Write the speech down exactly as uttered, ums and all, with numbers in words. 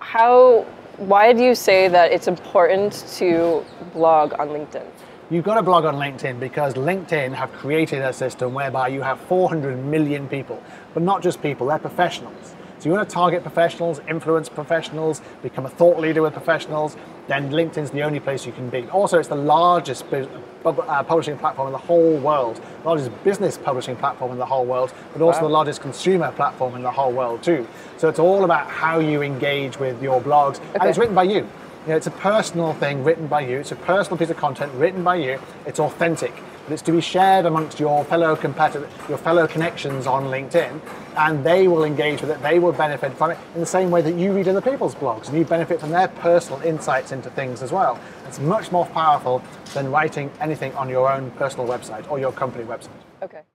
how, why do you say that it's important to blog on LinkedIn? You've got to blog on LinkedIn because LinkedIn have created a system whereby you have four hundred million people, but not just people, they're professionals. So you want to target professionals, influence professionals, become a thought leader with professionals, then LinkedIn's the only place you can be. Also, it's the largest uh, publishing platform in the whole world, largest business publishing platform in the whole world, but also wow. the largest consumer platform in the whole world too. So it's all about how you engage with your blogs, okay. and it's written by you. You know, it's a personal thing written by you. It's a personal piece of content written by you. It's authentic, but it's to be shared amongst your fellow competitors, your fellow connections on LinkedIn, and they will engage with it. They will benefit from it in the same way that you read other people's blogs, and you benefit from their personal insights into things as well. It's much more powerful than writing anything on your own personal website or your company website. Okay.